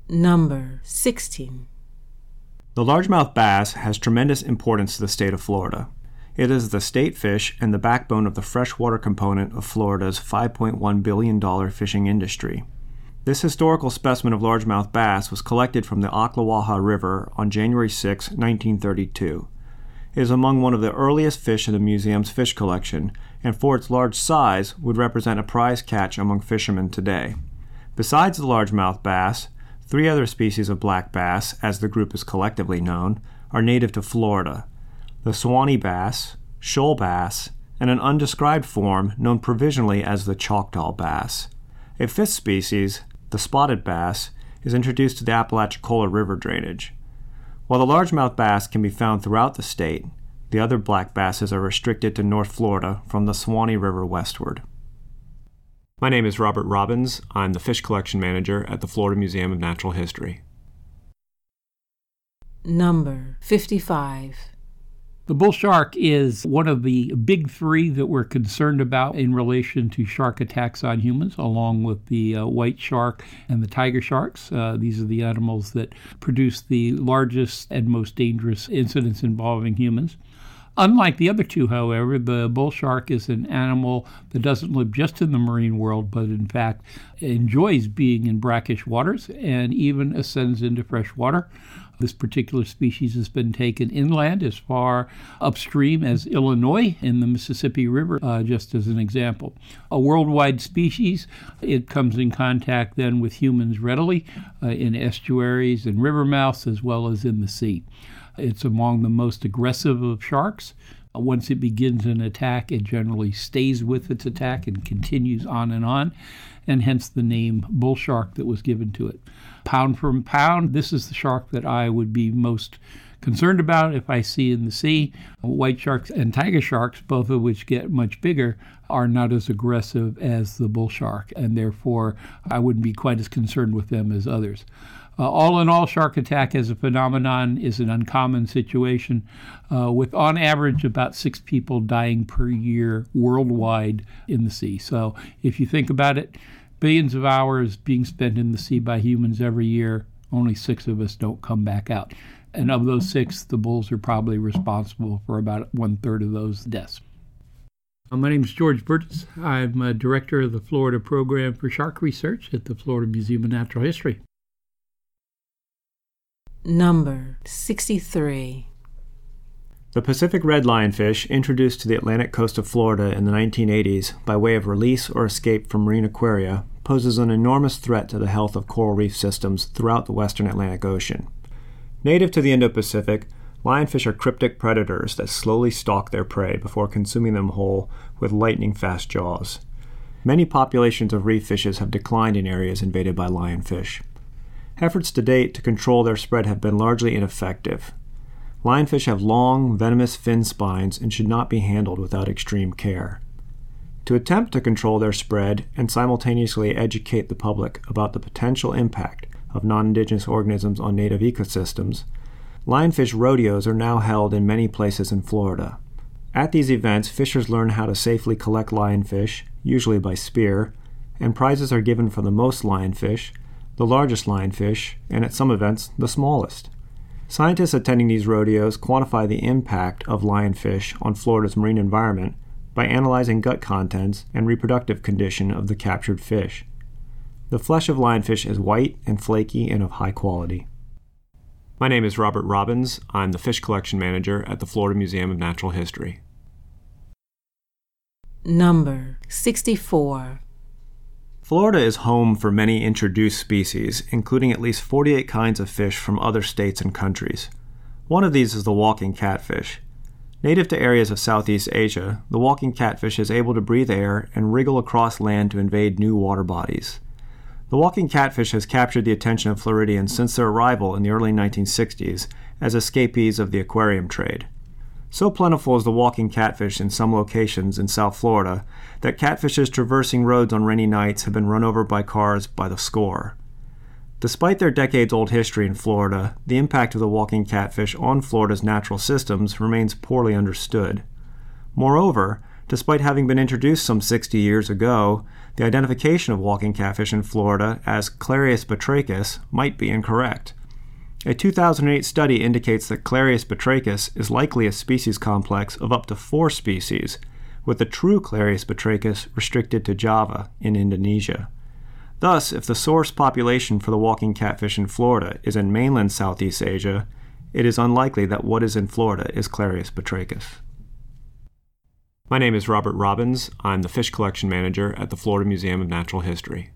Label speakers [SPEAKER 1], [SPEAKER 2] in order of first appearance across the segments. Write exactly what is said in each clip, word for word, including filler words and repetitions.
[SPEAKER 1] Number sixteen.
[SPEAKER 2] The largemouth bass has tremendous importance to the state of Florida. It is the state fish and the backbone of the freshwater component of Florida's five point one billion dollars fishing industry. This historical specimen of largemouth bass was collected from the Ocklawaha River on January sixth, nineteen thirty-two. It is among one of the earliest fish in the museum's fish collection, and for its large size would represent a prize catch among fishermen today. Besides the largemouth bass, three other species of black bass, as the group is collectively known, are native to Florida: the Suwannee bass, shoal bass, and an undescribed form known provisionally as the Choctaw bass. A fifth species, the spotted bass, is introduced to the Apalachicola River drainage. While the largemouth bass can be found throughout the state, the other black basses are restricted to North Florida from the Suwannee River westward. My name is Robert Robbins. I'm the Fish Collection Manager at the Florida Museum of Natural History.
[SPEAKER 1] Number fifty-five.
[SPEAKER 3] The bull shark is one of the big three that we're concerned about in relation to shark attacks on humans, along with the uh, white shark and the tiger sharks. Uh, these are the animals that produce the largest and most dangerous incidents involving humans. Unlike the other two, however, the bull shark is an animal that doesn't live just in the marine world, but in fact enjoys being in brackish waters and even ascends into fresh water. This particular species has been taken inland as far upstream as Illinois in the Mississippi River, uh, just as an example. A worldwide species, it comes in contact then with humans readily uh, in estuaries and river mouths as well as in the sea. It's among the most aggressive of sharks. Once it begins an attack, it generally stays with its attack and continues on and on, and hence the name bull shark that was given to it. Pound for pound, this is the shark that I would be most concerned about if I see in the sea. White sharks and tiger sharks, both of which get much bigger, are not as aggressive as the bull shark, and therefore I wouldn't be quite as concerned with them as others. Uh, all in all, shark attack as a phenomenon is an uncommon situation, uh, with on average about six people dying per year worldwide in the sea. So if you think about it, billions of hours being spent in the sea by humans every year, only six of us don't come back out. And of those six, the bulls are probably responsible for about one-third of those deaths. Uh, my name is George Burgess. I'm uh, director of the Florida Program for Shark Research at the Florida Museum of Natural History.
[SPEAKER 1] Number sixty-three.
[SPEAKER 2] The Pacific red lionfish, introduced to the Atlantic coast of Florida in the nineteen eighties by way of release or escape from marine aquaria, poses an enormous threat to the health of coral reef systems throughout the western Atlantic Ocean. Native to the Indo-Pacific, lionfish are cryptic predators that slowly stalk their prey before consuming them whole with lightning-fast jaws. Many populations of reef fishes have declined in areas invaded by lionfish. Efforts to date to control their spread have been largely ineffective. Lionfish have long, venomous fin spines and should not be handled without extreme care. To attempt to control their spread and simultaneously educate the public about the potential impact of non-indigenous organisms on native ecosystems, lionfish rodeos are now held in many places in Florida. At these events, fishers learn how to safely collect lionfish, usually by spear, and prizes are given for the most lionfish, the largest lionfish, and at some events, the smallest. Scientists attending these rodeos quantify the impact of lionfish on Florida's marine environment by analyzing gut contents and reproductive condition of the captured fish. The flesh of lionfish is white and flaky and of high quality. My name is Robert Robbins. I'm the Fish Collection Manager at the Florida Museum of Natural History.
[SPEAKER 1] Number sixty-four.
[SPEAKER 2] Florida is home for many introduced species, including at least forty-eight kinds of fish from other states and countries. One of these is the walking catfish. Native to areas of Southeast Asia, the walking catfish is able to breathe air and wriggle across land to invade new water bodies. The walking catfish has captured the attention of Floridians since their arrival in the early nineteen sixties as escapees of the aquarium trade. So plentiful is the walking catfish in some locations in South Florida that catfishes traversing roads on rainy nights have been run over by cars by the score. Despite their decades-old history in Florida, the impact of the walking catfish on Florida's natural systems remains poorly understood. Moreover, Despite having been introduced some sixty years ago, the identification of walking catfish in Florida as Clarias batrachus might be incorrect. A two thousand eight study indicates that Clarias batrachus is likely a species complex of up to four species, with the true Clarias batrachus restricted to Java in Indonesia. Thus, if the source population for the walking catfish in Florida is in mainland Southeast Asia, it is unlikely that what is in Florida is Clarias batrachus. My name is Robert Robbins. I'm the fish collection manager at the Florida Museum of Natural History.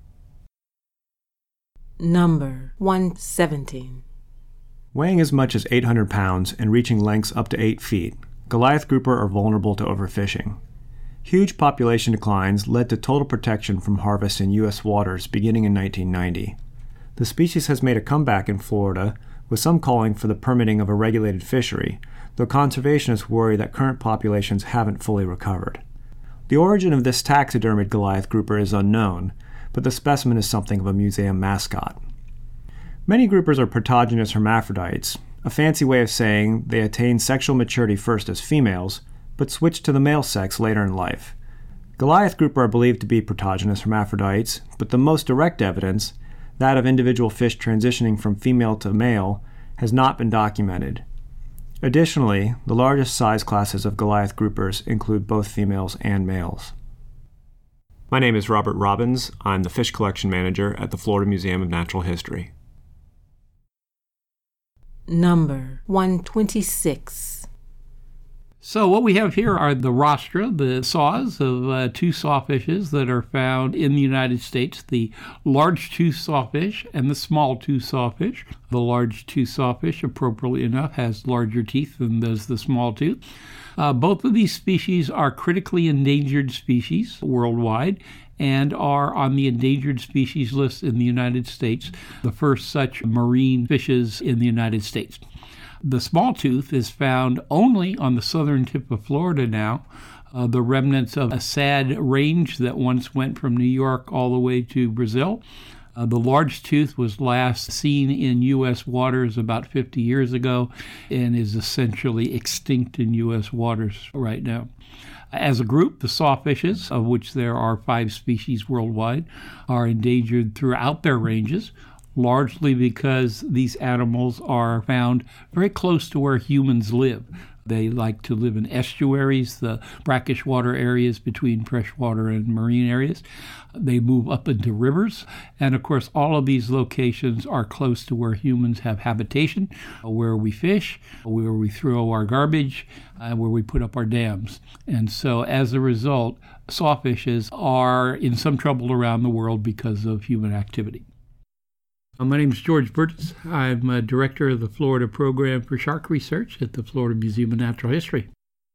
[SPEAKER 1] Number one seventeen.
[SPEAKER 2] Weighing as much as eight hundred pounds and reaching lengths up to eight feet, Goliath grouper are vulnerable to overfishing. Huge population declines led to total protection from harvest in U S waters beginning in nineteen ninety. The species has made a comeback in Florida, with some calling for the permitting of a regulated fishery, though conservationists worry that current populations haven't fully recovered. The origin of this taxidermied Goliath grouper is unknown, but the specimen is something of a museum mascot. Many groupers are protogynous hermaphrodites, a fancy way of saying they attain sexual maturity first as females, but switch to the male sex later in life. Goliath grouper are believed to be protogynous hermaphrodites, but the most direct evidence, that of individual fish transitioning from female to male, has not been documented. Additionally, the largest size classes of Goliath groupers include both females and males. My name is Robert Robbins. I'm the fish collection manager at the Florida Museum of Natural History.
[SPEAKER 1] Number one twenty-six.
[SPEAKER 3] So what we have here are the rostra, the saws of uh, two sawfishes that are found in the United States, the large tooth sawfish and the small tooth sawfish. The large tooth sawfish, appropriately enough, has larger teeth than does the small tooth. Uh, both of these species are critically endangered species worldwide and are on the endangered species list in the United States, the first such marine fishes in the United States. The small tooth is found only on the southern tip of Florida now, uh, the remnants of a sad range that once went from New York all the way to Brazil. Uh, the large tooth was last seen in U S waters about fifty years ago and is essentially extinct in U S waters right now. As a group, the sawfishes, of which there are five species worldwide, are endangered throughout their ranges, largely because these animals are found very close to where humans live. They like to live in estuaries, the brackish water areas between freshwater and marine areas. They move up into rivers, and of course all of these locations are close to where humans have habitation, where we fish, where we throw our garbage, uh, where we put up our dams. And so as a result, sawfishes are in some trouble around the world because of human activity. My name is George Burtis. I'm a director of the Florida Program for Shark Research at the Florida Museum of Natural History.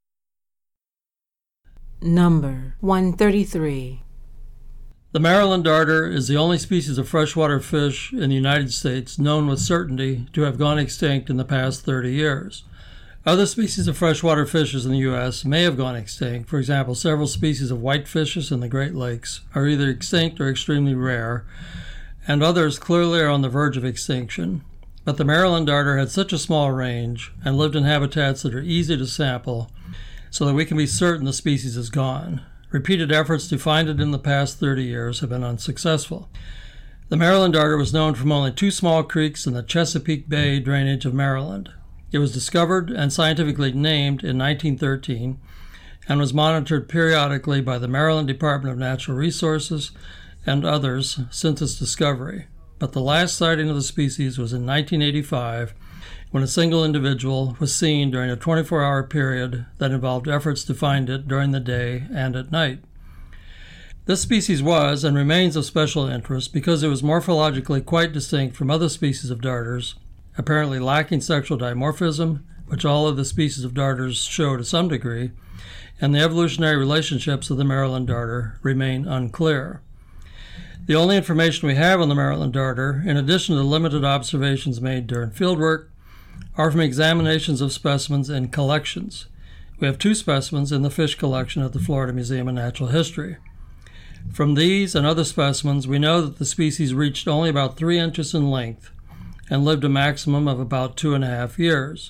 [SPEAKER 1] Number one thirty-three.
[SPEAKER 4] The Maryland darter is the only species of freshwater fish in the United States known with certainty to have gone extinct in the past thirty years. Other species of freshwater fishes in the U S may have gone extinct. For example, several species of whitefishes in the Great Lakes are either extinct or extremely rare, and others clearly are on the verge of extinction. But the Maryland darter had such a small range and lived in habitats that are easy to sample so that we can be certain the species is gone. Repeated efforts to find it in the past thirty years have been unsuccessful. The Maryland darter was known from only two small creeks in the Chesapeake Bay drainage of Maryland. It was discovered and scientifically named in nineteen thirteen and was monitored periodically by the Maryland Department of Natural Resources and others since its discovery. But the last sighting of the species was in nineteen eighty-five, when a single individual was seen during a twenty-four hour period that involved efforts to find it during the day and at night. This species was and remains of special interest because it was morphologically quite distinct from other species of darters, apparently lacking sexual dimorphism, which all of the species of darters show to some degree, and the evolutionary relationships of the Maryland darter remain unclear. The only information we have on the Maryland darter, in addition to the limited observations made during fieldwork, are from examinations of specimens in collections. We have two specimens in the fish collection at the Florida Museum of Natural History. From these and other specimens, we know that the species reached only about three inches in length and lived a maximum of about two and a half years.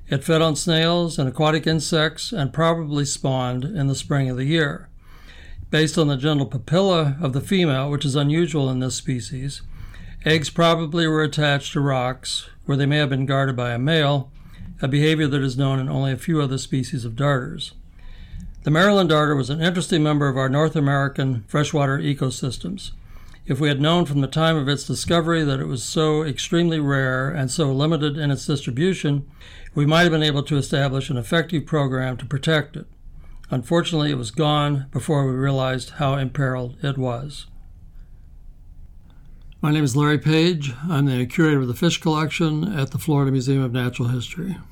[SPEAKER 4] It fed on snails and aquatic insects and probably spawned in the spring of the year. Based on the genital papilla of the female, which is unusual in this species, eggs probably were attached to rocks where they may have been guarded by a male, a behavior that is known in only a few other species of darters. The Maryland darter was an interesting member of our North American freshwater ecosystems. If we had known from the time of its discovery that it was so extremely rare and so limited in its distribution, we might have been able to establish an effective program to protect it. Unfortunately, it was gone before we realized how imperiled it was. My name is Larry Page. I'm the curator of the fish collection at the Florida Museum of Natural History.